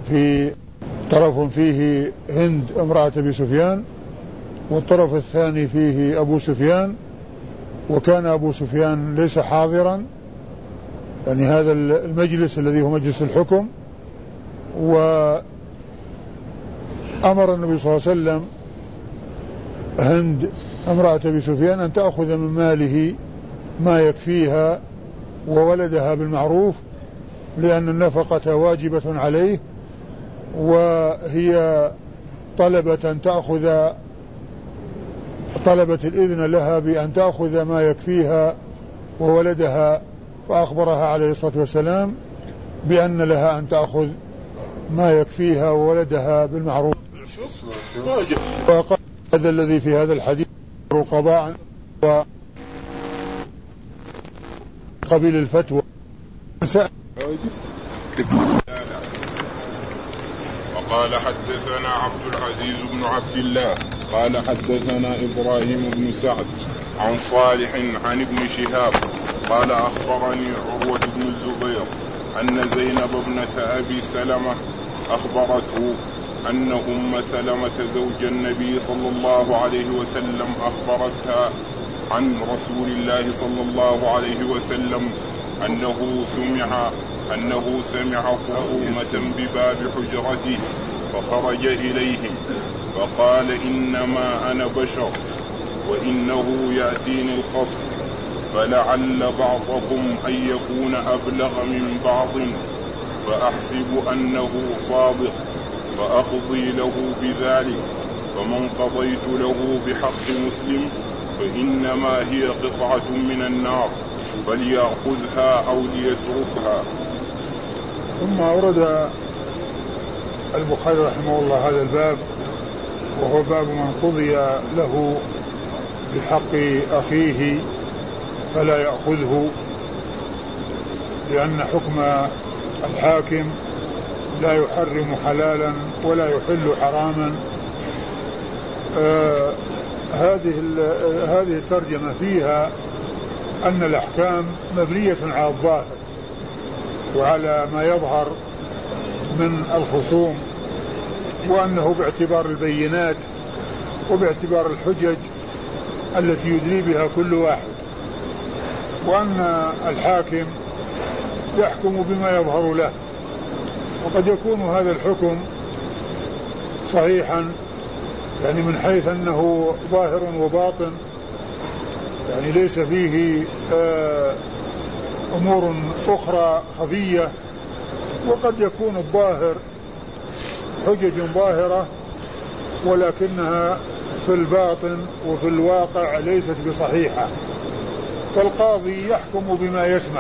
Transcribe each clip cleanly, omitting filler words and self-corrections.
في طرف فيه هند امرأة أبي سفيان، والطرف الثاني فيه أبو سفيان، وكان أبو سفيان ليس حاضرا، يعني هذا المجلس الذي هو مجلس الحكم. وأمر النبي صلى الله عليه وسلم هند امرأة أبي سفيان أن تأخذ من ماله ما يكفيها وولدها بالمعروف، لأن النفقة واجبة عليه، وهي طلبت الإذن لها بأن تأخذ ما يكفيها وولدها، فأخبرها عليه الصلاة والسلام بأن لها أن تأخذ ما يكفيها وولدها بالمعروف. وقال هذا الذي في هذا الحديث قضاء قبيل الفتوى. وقال حدثنا عبد العزيز بن عبد الله قال حدثنا إبراهيم بن سعد عن صالح عن ابن شهاب قال أخبرني عروة بن الزبير أن زينب ابنة أبي سلمة أخبرته أن أم سلمة زوج النبي صلى الله عليه وسلم أخبرتها عن رسول الله صلى الله عليه وسلم أنه سمع خصومة بباب حجرته فخرج إليهم فقال إنما أنا بشر وإنه يأتيني الخصم، فلعل بعضكم أن يكون أبلغ من بعض، فأحسب أنه صادق فأقضي له بذلك، فمن قضيت له بحق مسلم فإنما هي قطعة من النار فليأخذها أو ليتركها. ثم أورد البخاري رحمه الله هذا الباب، وهو باب من قضي له بحق أخيه فلا يأخذه، لأن حكم الحاكم لا يحرم حلالا ولا يحل حراما. هذه الترجمة فيها أن الأحكام مبنية على الظاهر وعلى ما يظهر من الخصوم، وأنه باعتبار البينات وباعتبار الحجج التي يدلي بها كل واحد، وأن الحاكم يحكم بما يظهر له، وقد يكون هذا الحكم صحيحا يعني من حيث أنه ظاهر وباطن، يعني ليس فيه أمور أخرى خفية، وقد يكون الظاهر حجج ظاهرة ولكنها في الباطن وفي الواقع ليست بصحيحة، فالقاضي يحكم بما يسمع.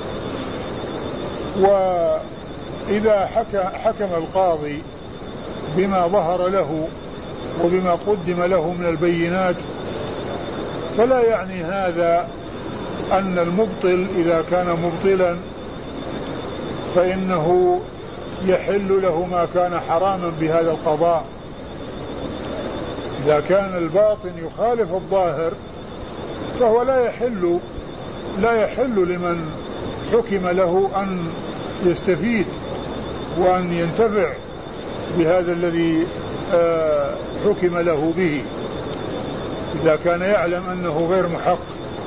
وإذا حكم القاضي بما ظهر له وبما قدم له من البينات، فلا يعني هذا أن المبطل إذا كان مبطلا فإنه يحل له ما كان حراما بهذا القضاء. إذا كان الباطن يخالف الظاهر فهو لا يحل لمن حكم له أن يستفيد وأن ينتفع بهذا الذي حكم له به، إذا كان يعلم أنه غير محق،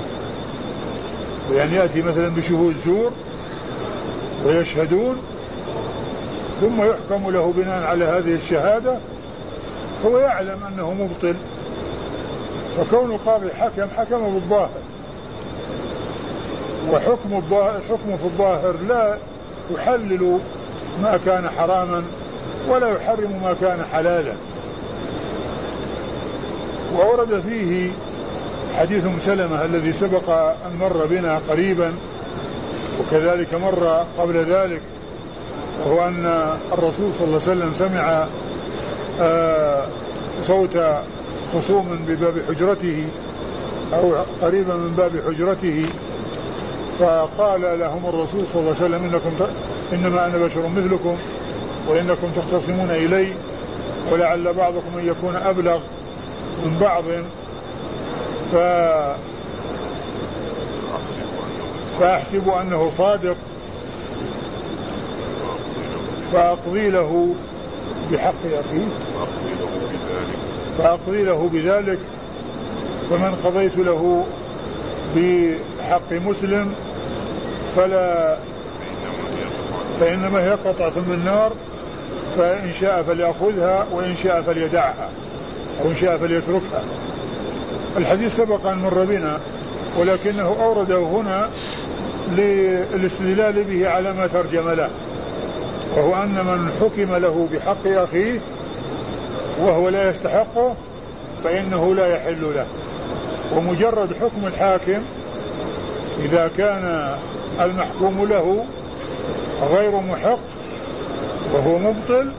وأن يأتي مثلا بشهود زور ويشهدون ثم يحكم له بناء على هذه الشهادة، هو يعلم أنه مبطل، فكون القاضي حكم بالظاهر، وحكم في الظاهر لا يحلل ما كان حراما ولا يحرم ما كان حلالا. وورد فيه حديث سلمة الذي سبق أن مر بنا قريبا، وكذلك مر قبل ذلك، وهو أن الرسول صلى الله عليه وسلم سمع صوت خصوم بباب حجرته أو قريبا من باب حجرته، فقال لهم الرسول صلى الله عليه وسلم إنما أنا بشر مثلكم وإنكم تختصمون إلي، ولعل بعضكم أن يكون أبلغ من بعض، فأحسب أنه صادق فأقضي له بحق أخيه فأقضي له بذلك. فمن قضيت له بحق مسلم فإنما هي قطعة من نار، فإن شاء فليأخذها وإن شاء فليدعها أو إن شاء فليتركها. الحديث سبق أن مر بنا، ولكنه أورده هنا للاستدلال به على ما ترجم له، وهو أن من حكم له بحق أخيه وهو لا يستحقه فإنه لا يحل له. ومجرد حكم الحاكم إذا كان المحكوم له غير محق وهو مبطل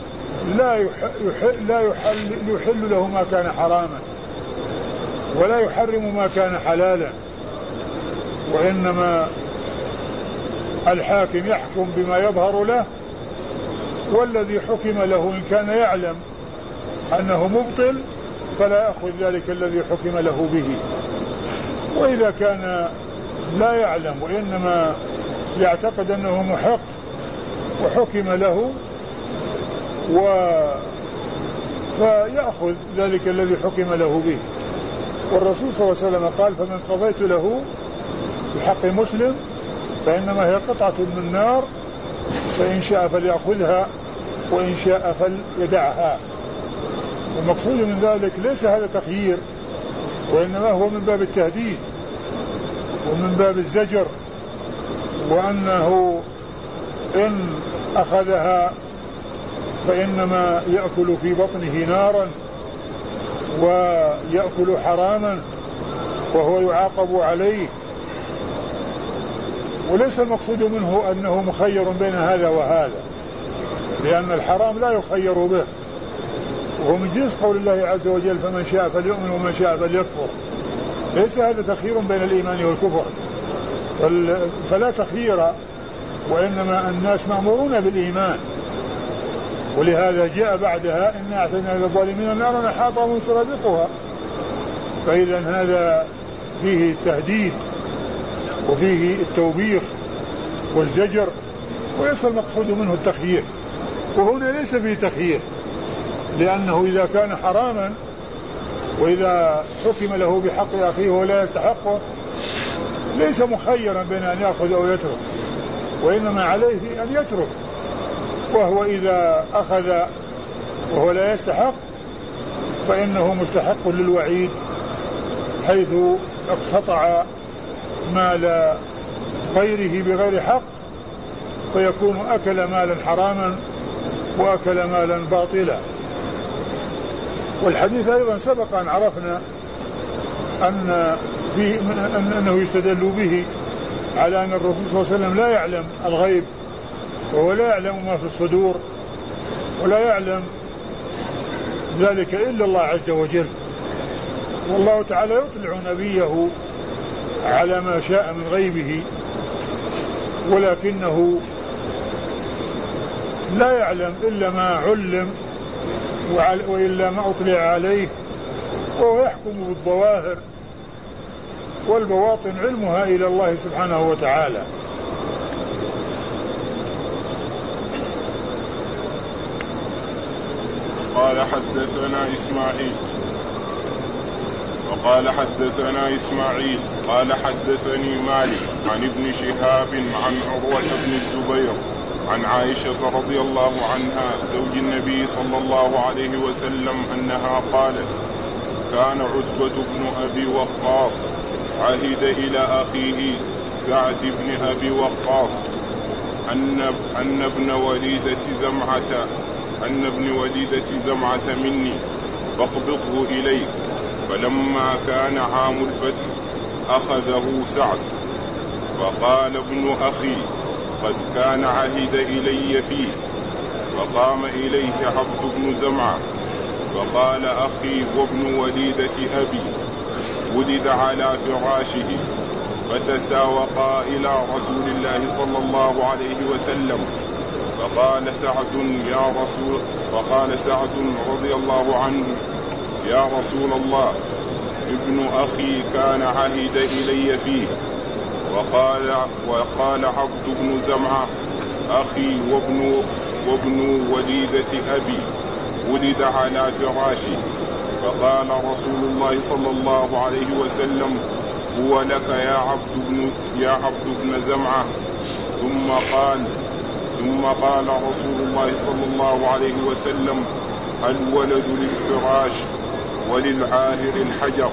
لا يحل له ما كان حراما ولا يحرم ما كان حلالا، وإنما الحاكم يحكم بما يظهر له، والذي حكم له إن كان يعلم أنه مبطل فلا يأخذ ذلك الذي حكم له به. وإذا كان لا يعلم وإنما يعتقد أنه محق وحكم له فيأخذ ذلك الذي حكم له به. والرسول صلى الله عليه وسلم قال: فمن قضيت له بحق مسلم فإنما هي قطعة من نار، فإن شاء فليأخذها وإن شاء فليدعها. والمقصود من ذلك ليس هذا تخيير، وإنما هو من باب التهديد ومن باب الزجر، وأنه إن أخذها فإنما يأكل في بطنه نارا ويأكل حراما وهو يعاقب عليه. وليس المقصود منه أنه مخير بين هذا وهذا، لأن الحرام لا يخير به، وهو من جنس قول الله عز وجل: فمن شاء فليؤمن ومن شاء فليكفر. ليس هذا تخيير بين الإيمان والكفر، فلا تخيير، وإنما الناس مأمورون بالإيمان. ولهذا جاء بعدها: إنا أعتدنا للظالمين نارا أحاط بهم سرادقها. فإذا هذا فيه التهديد وفيه التوبيخ والزجر، وليس المقصود منه التخيير. وهنا ليس فيه تخيير، لأنه إذا كان حراما وإذا حكم له بحق أخيه ولا يستحقه ليس مخيرا بين أن يأخذ أو يترك، وإنما عليه أن يترك. وهو إذا أخذ وهو لا يستحق فإنه مستحق للوعيد، حيث اقتطع مال غيره بغير حق، فيكون أكل مالا حراما وأكل مالا باطلا. والحديث أيضا سبق أن عرفنا أنه يستدل به على أن الرسول صلى الله عليه وسلم لا يعلم الغيب، وهو لا يعلم ما في الصدور، ولا يعلم ذلك إلا الله عز وجل. والله تعالى يطلع نبيه على ما شاء من غيبه، ولكنه لا يعلم إلا ما علم وإلا ما أطلع عليه، وهو يحكم بالظواهر، والبواطن علمها إلى الله سبحانه وتعالى. قال حدثنا إسماعيل وقال حدثنا إسماعيل قال حدثني مالك عن ابن شهاب عن عروة بن الزبير عن عائشة رضي الله عنها زوج النبي صلى الله عليه وسلم أنها قالت: كان عتبة بن أبي وقاص عهد إلى أخيه سعد بن أبي وقاص أن ابن وليدة زمعة مني فاقبضه إليك. فلما كان عام الفتح أخذه سعد، فقال ابن أخي: قد كان عهد إلي فيه. فقام إليه عبد بن زمعة فقال: أخي وابن وليدة أبي ولد على فراشه. فتساوقا إلى رسول الله صلى الله عليه وسلم. فقال سعد رضي الله عنه: يا رسول الله، ابن أخي كان عهد إلي فيه. وقال عبد بن زمعة: أخي وابن وليدة أبي ولد على فراشي. فقال رسول الله صلى الله عليه وسلم: هو لك يا عبد بن زمعة. ثم قال رسول الله صلى الله عليه وسلم: الولد للفراش وللعاهر الحجر.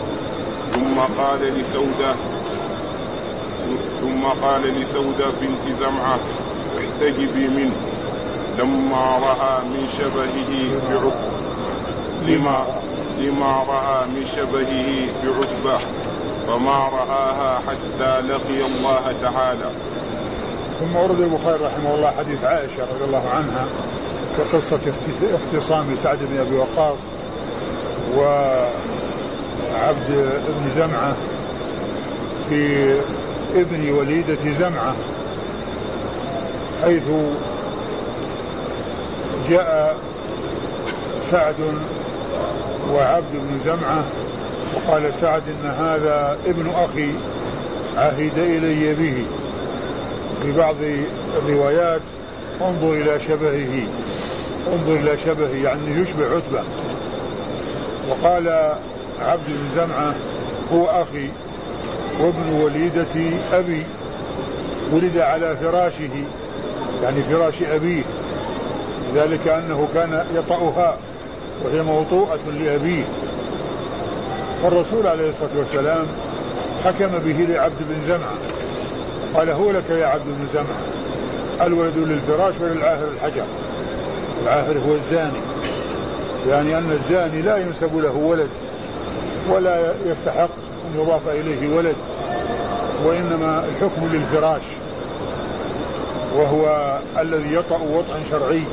ثم قال لسودة بنت زمعة: احتجبي منه لما رأى من شبهه بعتبة فما رآها حتى لقي الله تعالى. ثم ورد البخاري رحمه الله حديث عائشة رضي الله عنها في قصة اختصام سعد بن أبي وقاص وعبد بن زمعة في ابن وليدة زمعة، حيث جاء سعد وعبد بن زمعة وقال سعد: إن هذا ابن أخي عهد إلي به. في بعض الروايات انظر إلى شبهه يعني يشبه عتبة. وقال عبد بن زمعة: هو أخي وابن وليدة أبي ولد على فراشه يعني فراش أبيه، ذلك أنه كان يطأها وهي موطوءة لأبيه. فالرسول عليه الصلاة والسلام حكم به لعبد بن زمعة قال: هو لك يا عبد بن زمعة، الولد للفراش وللعاهر الحجر. العاهر هو الزاني، يعني أن الزاني لا ينسب له ولد ولا يستحق أن يضاف إليه ولد، وإنما الحكم للفراش، وهو الذي يطأ وطئا شرعي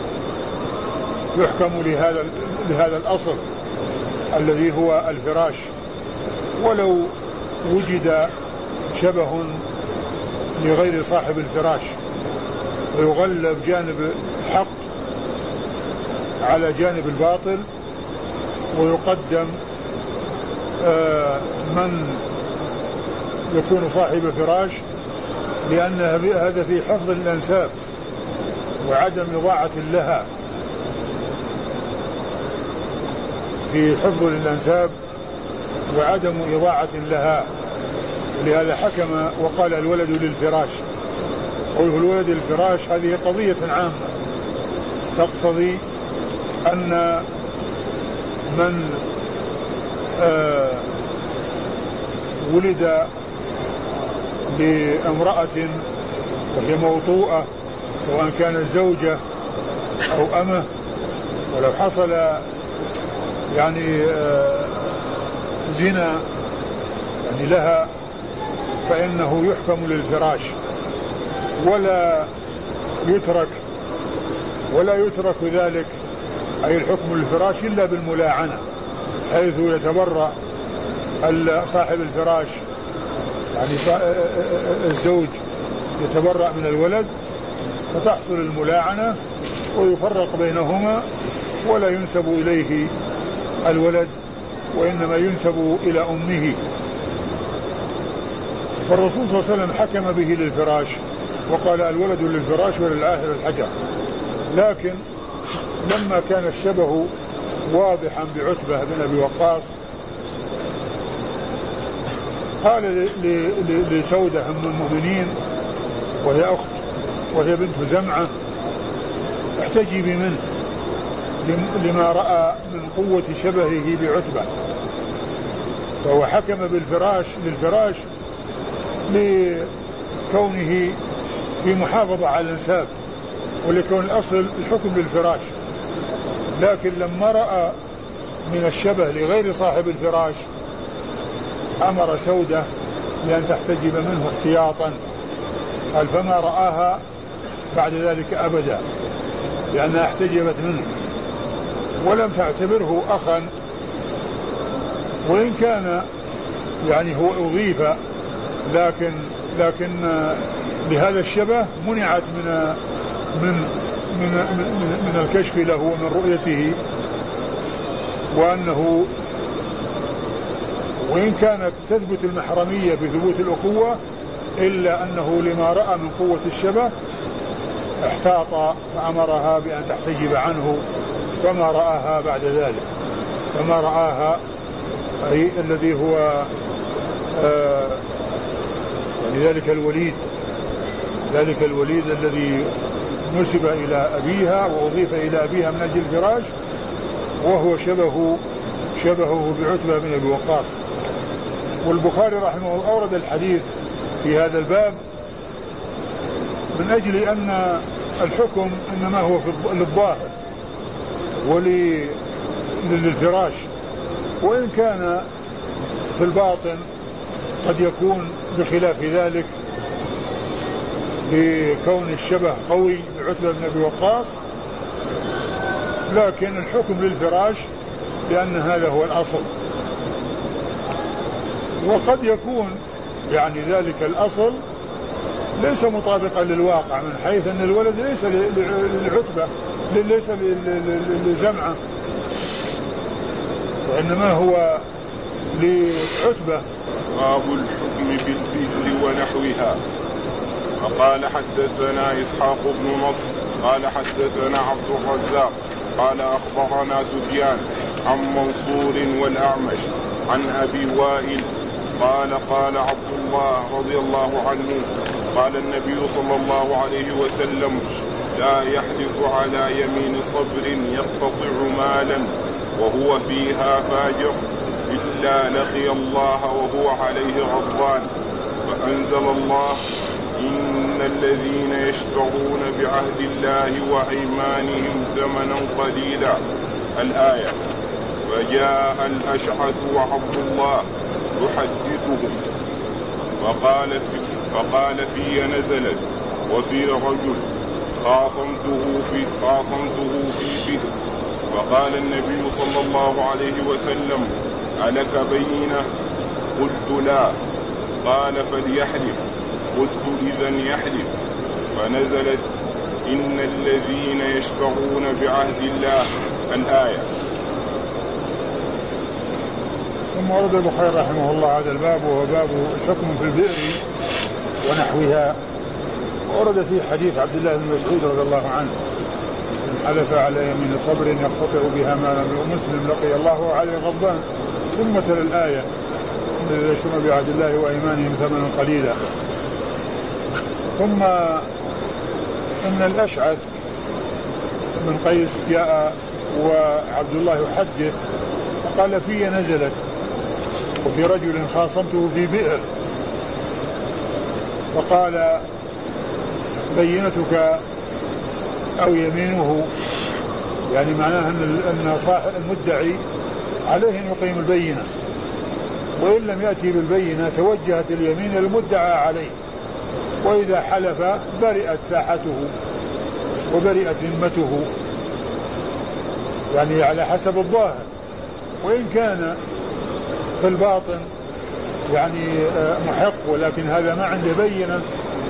يحكم لهذا الأصل الذي هو الفراش. ولو وجد شبه لغير صاحب الفراش ويغلب جانب الحق على جانب الباطل ويقدم من يكون صاحب فراش، لأن هذا في حفظ الأنساب وعدم إضاعة لها، في حفظ الأنساب وعدم إضاعة لها. ولهذا حكم وقال: الولد للفراش. قوله الولد للفراش هذه قضية عامة تقتضي أن من ولد لامرأة وهي موطوءة سواء كانت زوجة أو أمه، ولو حصل يعني زنا يعني لها فإنه يحكم للفراش ولا يترك ذلك أي الحكم للفراش إلا بالملاعنة، حيث يتبرأ صاحب الفراش يعني الزوج يتبرأ من الولد فتحصل الملاعنة ويفرق بينهما ولا ينسب إليه الولد وإنما ينسب إلى أمه. فالرسول صلى الله عليه وسلم حكم به للفراش وقال: الولد للفراش وللعاهر الحجر. لكن لما كان الشبه واضحا بعتبة بن أبي وقاص قال لسودة أم المؤمنين وهي بنت زمعة: احتجبي منه لما رأى من قوة شبهه بعتبة. فهو حكم للفراش لكونه في محافظة على الانساب ولكون الأصل الحكم للفراش، لكن لما رأى من الشبه لغير صاحب الفراش أمر سودة بأن تحتجب منه احتياطا. قال: فما رآها بعد ذلك أبدا، لأنها احتجبت منه ولم تعتبره أخا، وإن كان يعني هو أضيف، لكن بهذا الشبه منعت من الكشف له ومن رؤيته، وأنه وإن كانت تثبت المحرمية بثبوت الأخوة إلا أنه لما رأى من قوة الشبه احتاط فأمرها بأن تحتجب عنه فما رآها بعد ذلك، فما رآها أي الذي هو يعني ذلك الوليد الذي نسب إلى أبيها وأضيف إلى أبيها من أجل الفراش، وهو شبهه بعتبة بن أبي وقاص. والبخاري رحمه الله أورد الحديث في هذا الباب من أجل أن الحكم إنما هو للظاهر وللفراش، وإن كان في الباطن قد يكون بخلاف ذلك لكون الشبه قوي بعتبة بن أبي وقاص، لكن الحكم للفراش لأن هذا هو الأصل. وقد يكون يعني ذلك الأصل ليس مطابقا للواقع، من حيث أن الولد ليس لعتبة، ليس لزمعة، وإنما هو لعتبة. باب الحكم بالبئر ونحوها. وقال حدثنا إسحاق بن نصر قال حدثنا عبد الرزاق قال أخبرنا سفيان عن منصور والأعمش عن أبي وائل قال قال عبد الله رضي الله عنه قال النبي صلى الله عليه وسلم لا يحلف على يمين صبر يقتطع مالا وهو فيها فاجر إلا لقي الله وهو عليه غضبان. فأنزل الله إن الذين يشترون بعهد الله وأيمانهم ثمنا قليلا الآية. فجاء الأشعث وعبد الله يحدثهم فقال في نزلت وفي رجل خاصمته في بئر. فقال النبي صلى الله عليه وسلم ألك بينة؟ قلت لا. قال فليحلف. قلت إذن يحلف. فنزلت إن الذين يشترون بعهد الله الآية. ثم ورد البخاري رحمه الله هذا الباب وهو باب الحكم في البئر ونحوها. وورد فيه حديث عبد الله بن مسعود رضي الله عنه من حلف على يمين صبر يقتطع بها مالا من مسلم لقي الله وعليه غضبان. ثم تلا الآية الذين يشترون بعهد الله وأيمانهم ثمنا قليلا. ثم إن الأشعث بن قيس جاء وعبد الله يحدث فقال في نزلت وفي رجل خاصمته في بئر. فقال بينتك أو يمينه، يعني معناه أن صاحب المدعي عليه أن يقيم البينة، وإن لم يأتي بالبينة توجهت اليمين المدعى عليه، وإذا حلف برئت ساحته وبرئت ذمته، يعني على حسب الظاهر. وإن كان في الباطن يعني محق ولكن هذا ما عنده بينة،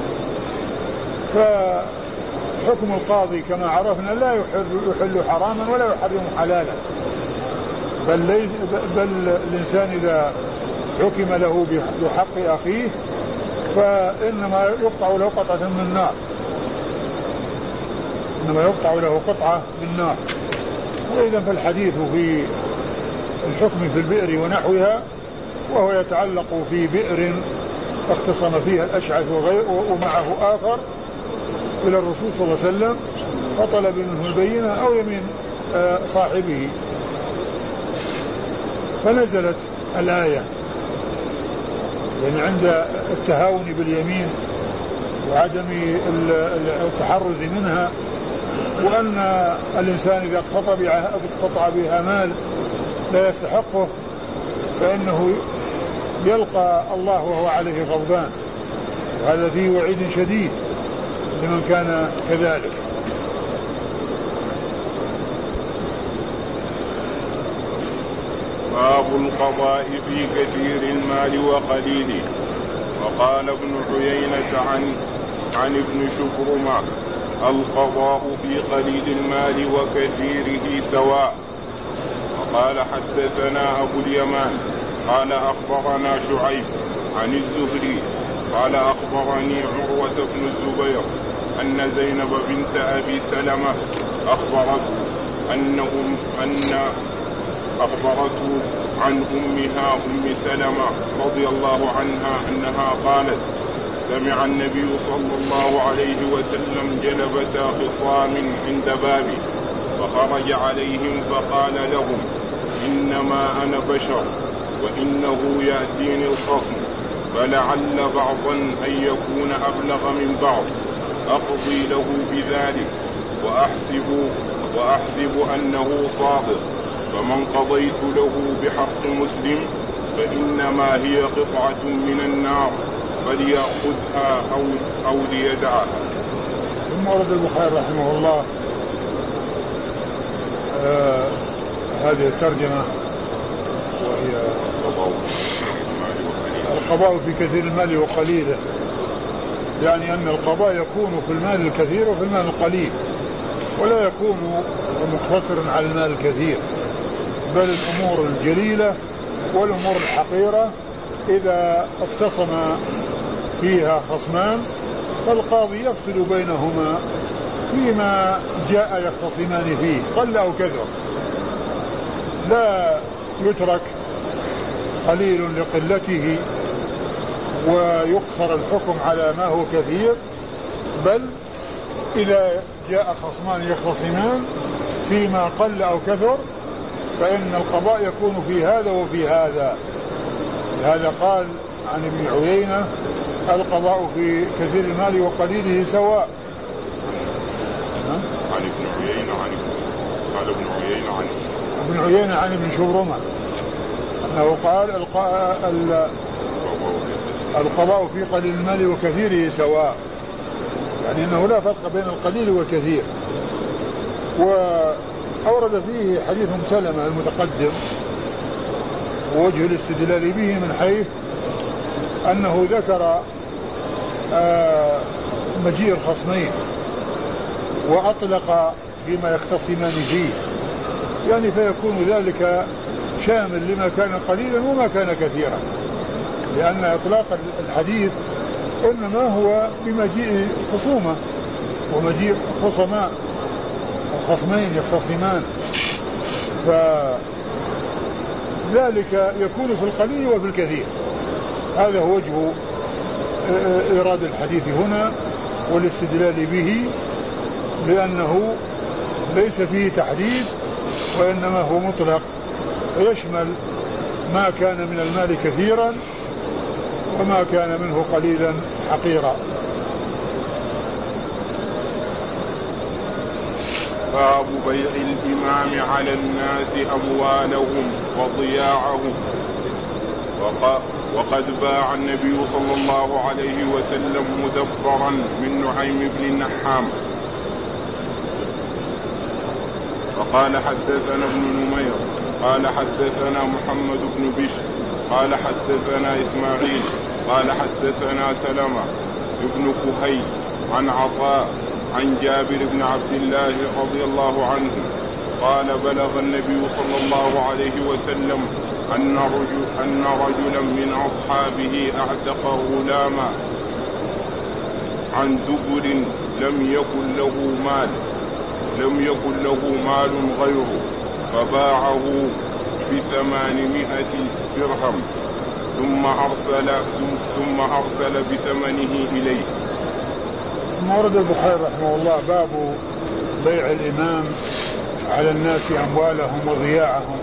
فحكم القاضي كما عرفنا لا يحل حراما ولا يحرم حلالا، بل الإنسان إذا حكم له بحق أخيه فإنما يقطع له قطعة من النار، إنما يقطع له قطعة من النار. وإذا فالحديث في الحكم في البئر ونحوها، وهو يتعلق في بئر اختصم فيها الأشعث ومعه آخر إلى الرسول صلى الله عليه وسلم فطلب منه البينة أو يمين صاحبه، فنزلت الآية يعني عند التهاون باليمين وعدم التحرز منها، وأن الإنسان إذا اقتطع بها مال لا يستحقه فإنه يلقى الله وهو عليه غضبان، وهذا فيه وعيد شديد لمن كان كذلك. باب القضاء في كثير المال وقليله. وقال ابن عيينة عن ابن شبرمة القضاء في قليل المال وكثيره سواء. وقال حدثنا أبو اليمان قال أخبرنا شعيب عن الزهري قال أخبرني عروة بن الزبير أن زينب بنت أبي سلمة أخبرته عن أمها أم سلمة رضي الله عنها أنها قالت: سمع النبي صلى الله عليه وسلم جلبة خصام عند بابي فخرج عليهم فقال لهم: إنما أنا بشر وإنه يأتيني الخصم فلعل بعضا أن يكون أبلغ من بعض أقضي له بذلك وأحسب أنه صادق، فمن قضيت له بحق مسلم فإنما هي قطعة من النار فليأخذها أو ليدعها. ثم ورد البخاري رحمه الله هذه الترجمة وهي القضاء في كثير المال وقليله، يعني أن القضاء يكون في المال الكثير وفي المال القليل، ولا يكون مقتصرا على المال الكثير، بل الأمور الجليلة والأمور الحقيرة إذا اختصم فيها خصمان فالقاضي يفصل بينهما فيما جاء يختصمان فيه قل أو كثر، لا يترك قليل لقلته ويقصر الحكم على ما هو كثير، بل إذا جاء خصمان يختصمان فيما قل أو كثر فإن القضاء يكون في هذا وفي هذا. لهذا قال عن ابن عيينة: القضاء في كثير المال وقليله سواء. عن ابن عيينة قال ابن عيينة عن ابن شبرمة أنه قال: القضاء في قليل المال وكثيره سواء، يعني أنه لا فرق بين القليل والكثير. وأورد فيه حديث سلمة المتقدم ووجه الاستدلال به من حيث أنه ذكر مجيء الخصمين وأطلق فيما يختصمان فيه، يعني فيكون ذلك شامل لما كان قليلا وما كان كثيرا، لأن إطلاق الحديث إنما هو بمجيء خصومة ومجيء خصمان وخصمين يختصمان، فذلك يكون في القليل وفي الكثير. هذا هو وجه إيراد الحديث هنا والاستدلال به، لأنه ليس فيه تحديد وإنما هو مطلق ويشمل ما كان من المال كثيرا وما كان منه قليلا حقيرا. باب بيع الإمام على الناس أموالهم وضياعهم. وقد باع النبي صلى الله عليه وسلم مدبرا من نعيم بن النحام. وقال حدثنا ابن نمير قال حدثنا محمد بن بشر قال حدثنا إسماعيل قال حدثنا سلمة ابن كهي عن عطاء عن جابر بن عبد الله رضي الله عنه قال: بلغ النبي صلى الله عليه وسلم أن رجلا من أصحابه اعتق غلاما عن دبر لم يكن له مال غيره فباعه ب800 درهم ثم أرسل بثمنه إليه. ورد البخاري رحمه الله باب بيع الإمام على الناس أموالهم وضياعهم.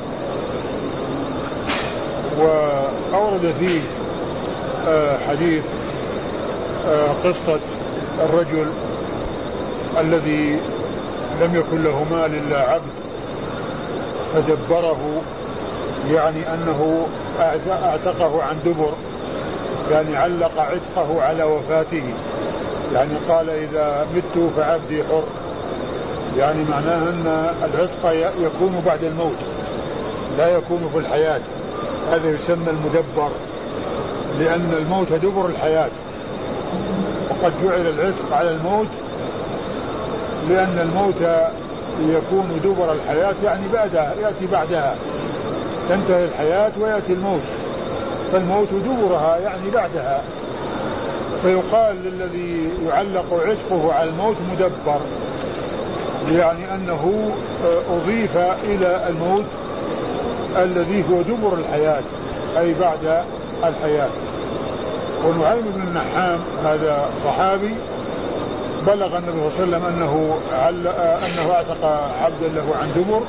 وأورد فيه حديث قصة الرجل الذي لم يكن له مال إلا عبد فدبره، يعني أنه اعتقه عن دبر، يعني علق عتقه على وفاته، يعني قال: إذا مت فعبدي حر، يعني معناه أن العتق يكون بعد الموت لا يكون في الحياة. هذا يسمى المدبر، لأن الموت دبر الحياة، وقد جعل العتق على الموت لأن الموت يكون دبر الحياة، يعني يأتي بعدها، تنتهي الحياة ويأتي الموت، فالموت دبرها يعني بعدها. فيقال للذي يعلق عشقه على الموت مدبر، يعني أنه أضيف إلى الموت الذي هو دبر الحياة أي بعد الحياة. ونعيم بن النحام هذا صحابي بلغ النبي صلى الله عليه وسلم أنه اعتق عبدا له عن دبر،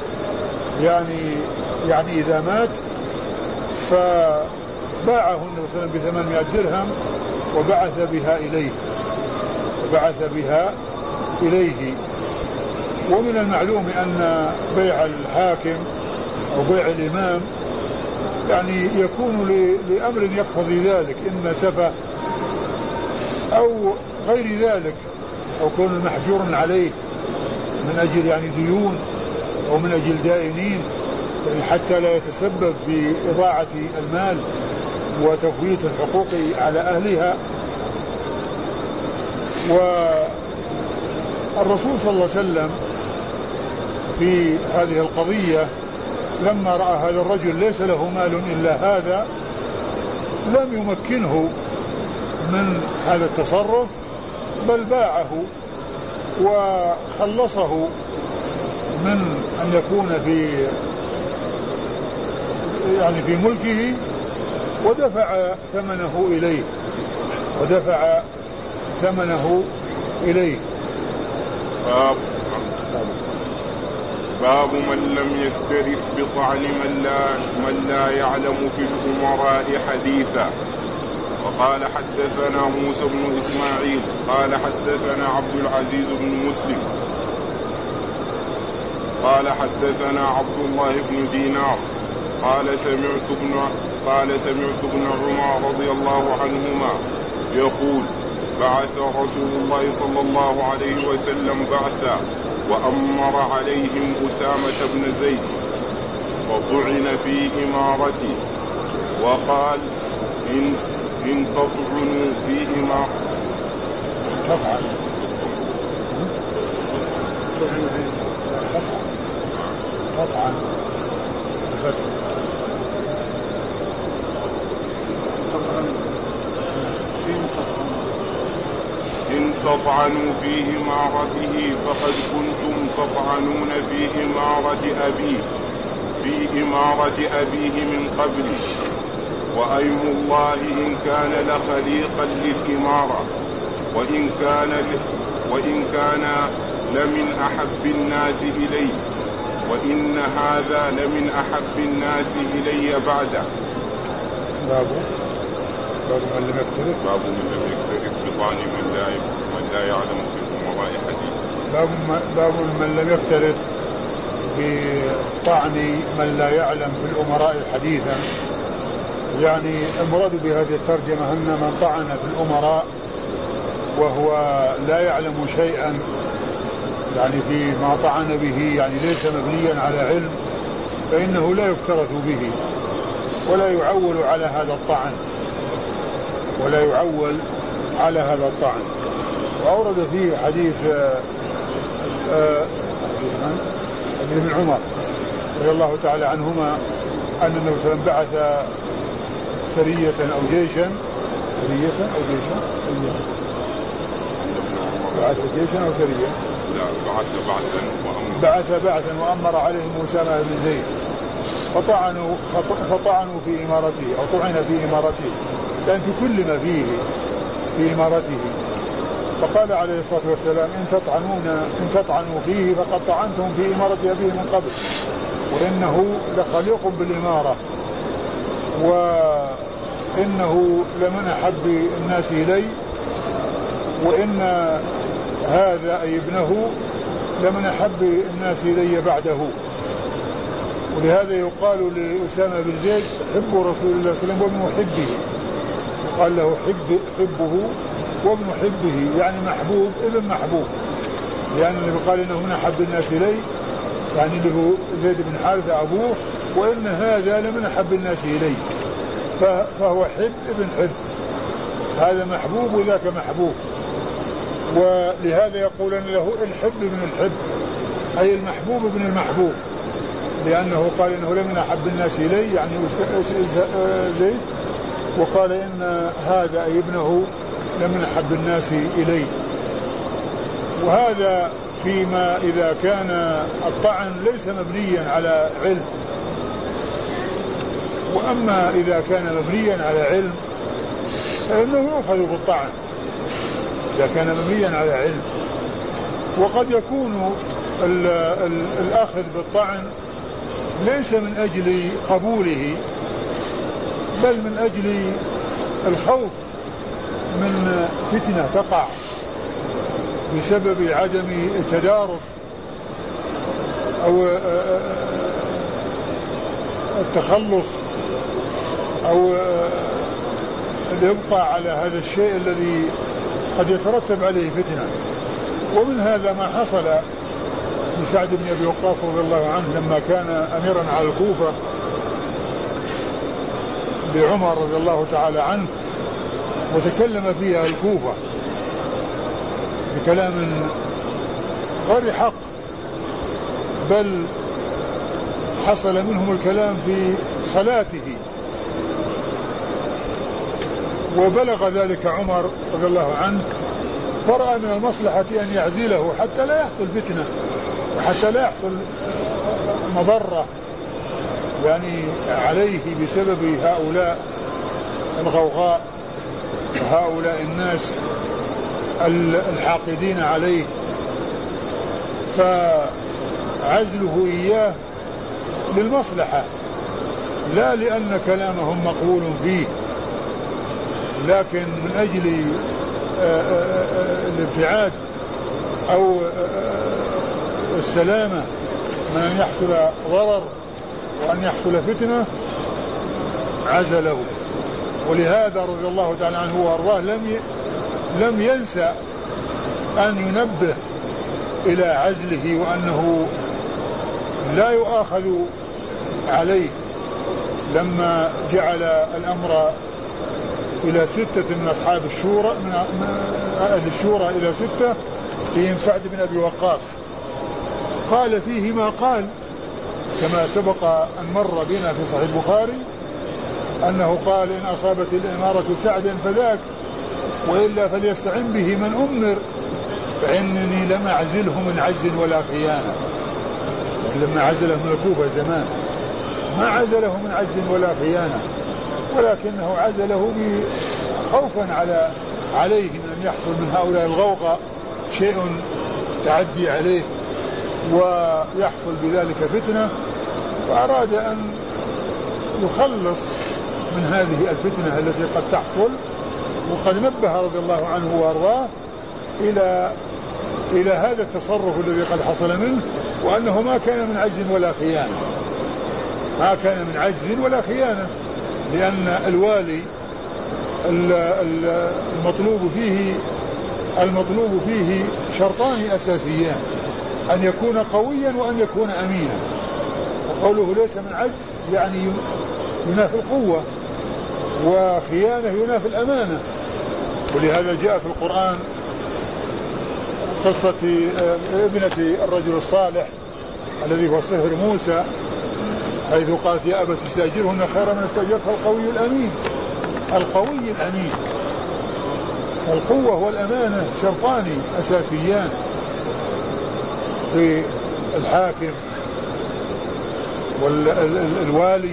يعني إذا مات، فباعه النبي صلى الله عليه وسلم ب800 درهم وبعث بها إليه. ومن المعلوم أن بيع الحاكم أو بيع الإمام يعني يكون لأمر يقتضي ذلك، إما سفه أو غير ذلك، أو كون محجور عليه من أجل يعني ديون أو من أجل دائنين، يعني حتى لا يتسبب في إضاعة المال وتفويت الحقوق على أهلها. والرسول صلى الله عليه وسلم في هذه القضية لما رأى هذا الرجل ليس له مال إلا هذا لم يمكنه من هذا التصرف، بل باعه وخلصه من أن يكون في ملكه، ودفع ثمنه إليه. باب من لم يكترث بطعن من لا يعلم في الأمراء حديثا. وقال حدثنا موسى بن إسماعيل قال حدثنا عبد العزيز بن مسلم قال حدثنا عبد الله بن دينار قال سمعت ابن عمر رضي الله عنهما يقول بعث رسول الله صلى الله عليه وسلم بعثا وأمر عليهم أسامة بن زيد فطعن في إمارته وقال إن تطعنوا في إمارته إن تطعنوا في إمارته فقد كنتم تطعنون في إمارة أبيه من قبل، وأيم الله إن كان لخليقا للإمارة وإن كان لمن أحب الناس إلي، وإن هذا لمن أحب الناس إلي بعده. باب من لم يكترث بطعن من لا يعلم في الأمراء حديث. باب من لم يكترث بطعن من لا يعلم في الأمراء حديثا، يعني المراد بهذه الترجمة أن من طعن في الأمراء وهو لا يعلم شيئا، يعني فيما طعن به يعني ليس مبنيا على علم، فإنه لا يكترث به ولا يعول على هذا الطعن. وأورد فيه حديث ابن عمر رضي الله تعالى عنهما أن النبي صلى الله عليه وسلم بعث سرية أو جيشا بعث جيشا أو سرية؟ لا، بعث بعثا وأمر عليهم أسامة بن زيد فطعنوا في إمارته أو طعن في إمارته، لأن كل ما فيه في إمارته. فقال عليه الصلاة والسلام إن تطعنوا فيه فقد طعنتم في إمارة أبيه من قبل، وإنه لخليق بالإمارة، وإنه لمن أحب الناس إلي، وإن هذا أي ابنه لمن أحب الناس إلي بعده. ولهذا يقال لأسامة بن زيد حب رسول الله صلى الله عليه وسلم وابن حبه، يقال له حبه وابن حبه، يعني محبوب ابن محبوب، لأن النبي قال إنه من أحب الناس إلي، يعني له زيد بن حارثة أبوه، وإن هذا لمن أحب الناس إلي، فهو حب ابن حب، هذا محبوب وذاك محبوب. ولهذا يقولون له الحب ابن الحب، أي المحبوب ابن المحبوب، لأنه قال إنه لمن أحب الناس إلي يعني زيد، وقال إن هذا أي ابنه لمن أحب الناس إلي. وهذا فيما إذا كان الطعن ليس مبنيا على علم. وأما إذا كان مبنيا على علم فإنه يؤخذ بالطعن إذا كان مبنيا على علم. وقد يكون الأخذ بالطعن ليس من أجل قبوله بل من أجل الخوف من فتنة تقع بسبب عدم التدارس أو التخلص أو الإبقاء على هذا الشيء الذي قد يترتب عليه فتنة. ومن هذا ما حصل لسعد بن أبي وقاص رضي الله عنه لما كان أميرا على الكوفة بعمر رضي الله تعالى عنه وتكلم فيها الكوفة بكلام غير حق، بل حصل منهم الكلام في صلاته، وبلغ ذلك عمر رضي الله عنه فرأى من المصلحة أن يعزله حتى لا يحصل فتنة وحتى لا يحصل مضرة يعني عليه بسبب هؤلاء الغوغاء وهؤلاء الناس الحاقدين عليه. فعزله إياه للمصلحة لا لأن كلامهم مقبول فيه، لكن من أجل الابتعاد أو السلامة من أن يحصل ضرر وأن يحصل فتنة عزله. ولهذا رضي الله تعالى عنه وأرضاه لم ينسى أن ينبه إلى عزله وأنه لا يؤاخذ عليه لما جعل الأمر إلى 6 من أصحاب الشورى من أهل الشورى إلى 6 فيهم سعد بن أبي وقاص. قال فيه ما قال كما سبق أن مر بنا في صحيح البخاري أنه قال إن أصابت الإمارة سعدا فذاك وإلا فليستعن به من أمر فإنني لم أعزله من عجز ولا خيانة. لما عزله من الكوفة زمان ما عزله من عجز ولا خيانة، ولكنه عزله خوفا عليه من أن يحصل من هؤلاء الغوغاء شيء تعدي عليه ويحصل بذلك فتنة، فأراد أن يخلص من هذه الفتنة التي قد تحصل. وقد نبه رضي الله عنه وارضاه إلى هذا التصرف الذي قد حصل منه، وأنه ما كان من عجز ولا خيانة، ما كان من عجز ولا خيانة، لأن الوالي المطلوب فيه شرطان أساسيان: أن يكون قويا وأن يكون أمينا. وقوله ليس من عجز يعني ينافي القوة، وخيانة ينافي الأمانة. ولهذا جاء في القرآن قصة ابنة الرجل الصالح الذي هو صهر موسى، حيث قالت يا أبت استأجرهن خيرا من استأجرتها القوي الأمين. القوي الأمين، القوة والأمانة شرطان أساسيان في الحاكم والوالي.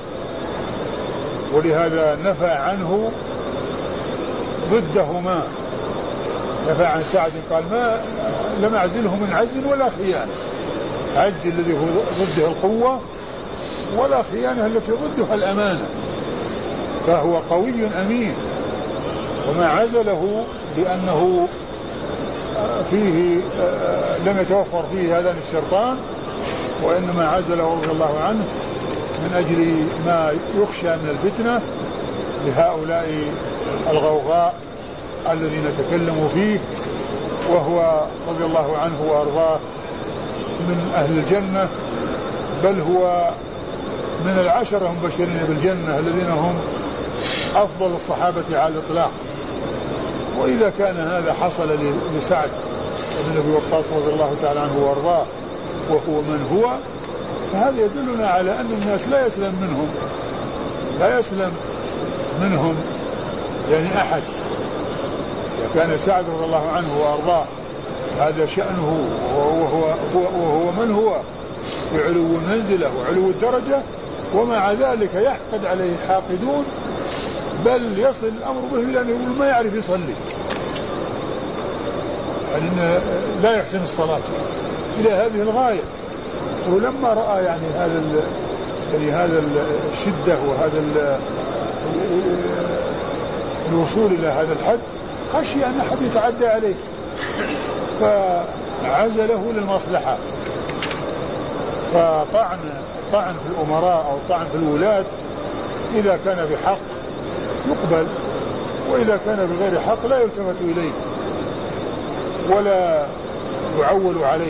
ولهذا نفى عنه ضدهما، نفى عن سعد قال ما لم أعزله من عجز ولا خيانة، عجز الذي هو ضده القوة، ولا خيانة التي ضدها الأمانة، فهو قوي أمين. وما عزله لأنه فيه لم يتوفر فيه هذان الشرطان، وإنما عزله رضي الله عنه من أجل ما يخشى من الفتنة لهؤلاء الغوغاء الذين تكلموا فيه. وهو رضي الله عنه وأرضاه من أهل الجنة، بل هو من العشرة المبشرين بالجنة الذين هم أفضل الصحابة على الإطلاق. وإذا كان هذا حصل لسعد بن أبي وقاص رضي الله تعالى عنه وأرضاه وهو من هو، فهذا يدلنا على أن الناس لا يسلم منهم يعني أحد، كان سعد رضي الله عنه وأرضاه هذا شأنه، وهو من هو بعلو المنزلة وعلو الدرجة، ومع ذلك يحقد عليه حاقدون، بل يصل الأمر به لأنه يقول ما يعرف يصلي، يعني لا يحسن الصلاة إلى هذه الغاية. ولما رأى يعني هذا الشدة وهذا الوصول إلى هذا الحد خشي أن أحد يتعدى عليه، فعزله للمصلحة. فطعن في الأمراء أو طعن في الولاة إذا كان بحق يقبل، وإذا كان بغير حق لا يلتفت إليه ولا يعول عليه.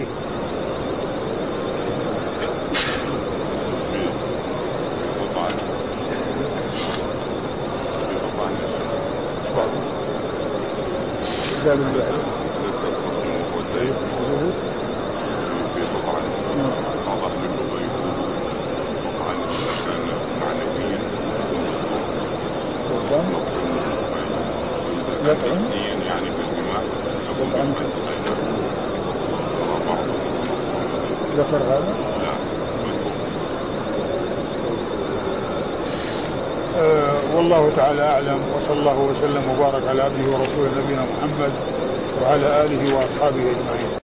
قال ذكر هذا والله تعالى أعلم، وصلى الله وسلم وبارك على عبده ورسوله نبينا محمد وعلى آله وأصحابه أجمعين.